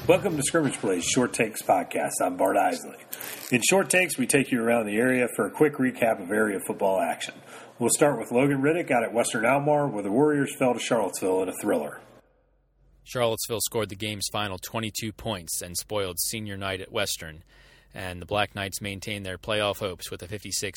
Welcome to Scrimmage Play's Short Takes podcast. I'm Bart Isley. In Short Takes, we take you around the area for a quick recap of area football action. We'll start with Logan Riddick out at Western Albemarle, where the Warriors fell to Charlottesville in a thriller. Charlottesville scored the game's final 22 points and spoiled senior night at Western, and the Black Knights maintained their playoff hopes with a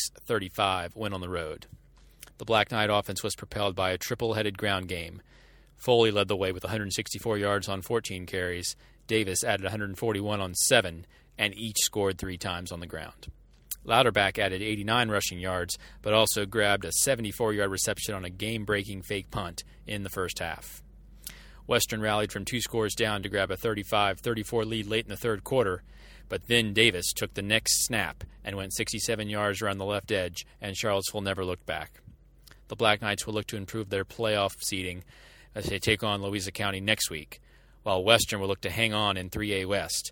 56-35 win on the road. The Black Knight offense was propelled by a triple-headed ground game. Foley led the way with 164 yards on 14 carries. Davis added 141 on 7, and each scored 3 times on the ground. Louderback added 89 rushing yards, but also grabbed a 74-yard reception on a game-breaking fake punt in the first half. Western rallied from 2 scores down to grab a 35-34 lead late in the third quarter, but then Davis took the next snap and went 67 yards around the left edge, and Charlottesville never looked back. The Black Knights will look to improve their playoff seeding as they take on Louisa County next week, while Western will look to hang on in 3A West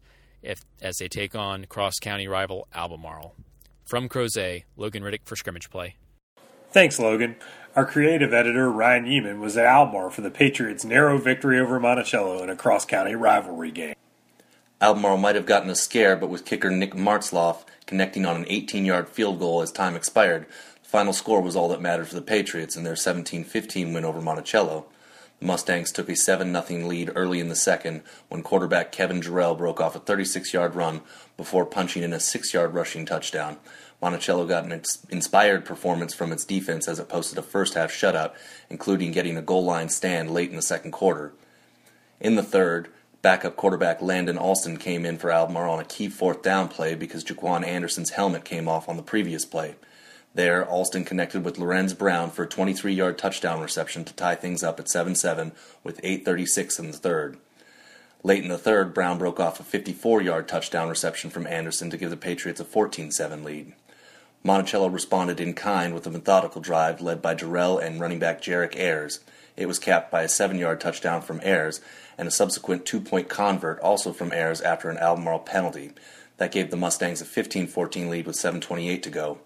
as they take on cross-county rival Albemarle. From Crozet, Logan Riddick for Scrimmage Play. Thanks, Logan. Our creative editor, Ryan Yeaman, was at Albemarle for the Patriots' narrow victory over Monticello in a cross-county rivalry game. Albemarle might have gotten a scare, but with kicker Nick Martzloff connecting on an 18-yard field goal as time expired, the final score was all that mattered for the Patriots in their 17-15 win over Monticello. The Mustangs took a 7-0 lead early in the second when quarterback Kevin Jarrell broke off a 36-yard run before punching in a 6-yard rushing touchdown. Monticello got an inspired performance from its defense as it posted a first-half shutout, including getting a goal line stand late in the second quarter. In the third, backup quarterback Landon Alston came in for Albemarle on a key fourth down play because Jaquan Anderson's helmet came off on the previous play. There, Alston connected with Lorenz Brown for a 23-yard touchdown reception to tie things up at 7-7 with 8:36 in the third. Late in the third, Brown broke off a 54-yard touchdown reception from Anderson to give the Patriots a 14-7 lead. Monticello responded in kind with a methodical drive led by Jarrell and running back Jarek Ayers. It was capped by a 7-yard touchdown from Ayers and a subsequent 2-point convert also from Ayers after an Albemarle penalty. That gave the Mustangs a 15-14 lead with 7:28 to go.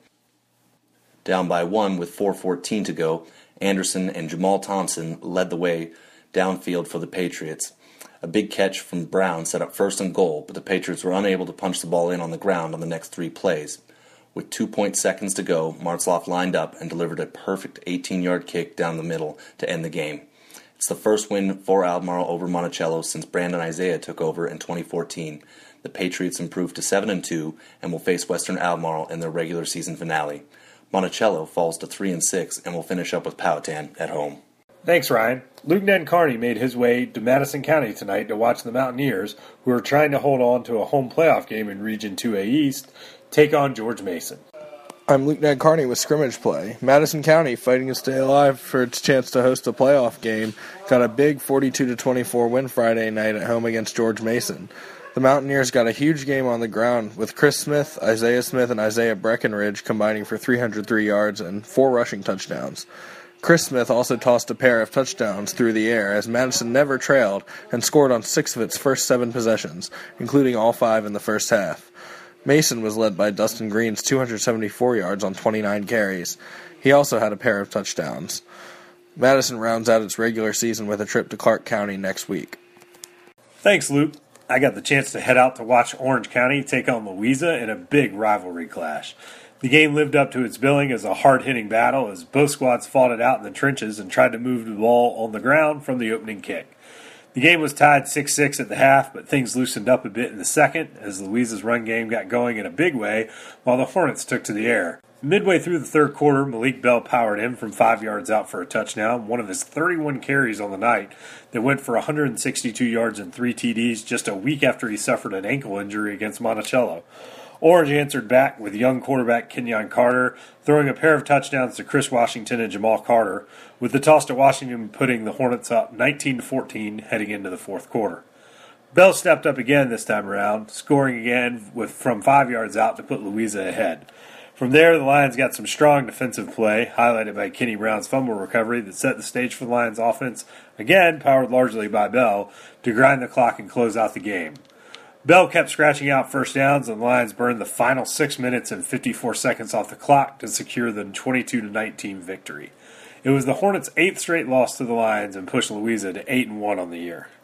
Down by 1 with 4:14 to go, Anderson and Jamal Thompson led the way downfield for the Patriots. A big catch from Brown set up first and goal, but the Patriots were unable to punch the ball in on the ground on the next 3 plays. With 2 seconds to go, Martzloff lined up and delivered a perfect 18-yard kick down the middle to end the game. It's the first win for Albemarle over Monticello since Brandon Isaiah took over in 2014. The Patriots improved to 7-2 and will face Western Albemarle in their regular season finale. Monticello falls to 3-6 and will finish up with Powhatan at home. Thanks, Ryan. Luke Ned Carney made his way to Madison County tonight to watch the Mountaineers, who are trying to hold on to a home playoff game in Region 2A East, take on George Mason. I'm Luke Ned Carney with Scrimmage Play. Madison County, fighting to stay alive for its chance to host a playoff game, got a big 42-24 win Friday night at home against George Mason. The Mountaineers got a huge game on the ground, with Chris Smith, Isaiah Smith, and Isaiah Breckenridge combining for 303 yards and 4 rushing touchdowns. Chris Smith also tossed a pair of touchdowns through the air as Madison never trailed and scored on 6 of its first 7 possessions, including all 5 in the first half. Mason was led by Dustin Green's 274 yards on 29 carries. He also had a pair of touchdowns. Madison rounds out its regular season with a trip to Clark County next week. Thanks, Luke. I got the chance to head out to watch Orange County take on Louisa in a big rivalry clash. The game lived up to its billing as a hard-hitting battle as both squads fought it out in the trenches and tried to move the ball on the ground from the opening kick. The game was tied 6-6 at the half, but things loosened up a bit in the second as Louisa's run game got going in a big way while the Hornets took to the air. Midway through the third quarter, Malik Bell powered in from 5 yards out for a touchdown, one of his 31 carries on the night that went for 162 yards and 3 TDs just a week after he suffered an ankle injury against Monticello. Orange answered back with young quarterback Kenyon Carter throwing a pair of touchdowns to Chris Washington and Jamal Carter, with the toss to Washington putting the Hornets up 19-14 heading into the fourth quarter. Bell stepped up again this time around, scoring again from 5 yards out to put Louisa ahead. From there, the Lions got some strong defensive play, highlighted by Kenny Brown's fumble recovery that set the stage for the Lions' offense, again powered largely by Bell, to grind the clock and close out the game. Bell kept scratching out first downs, and the Lions burned the final 6 minutes and 54 seconds off the clock to secure the 22-19 victory. It was the Hornets' 8th straight loss to the Lions and pushed Louisa to 8-1 on the year.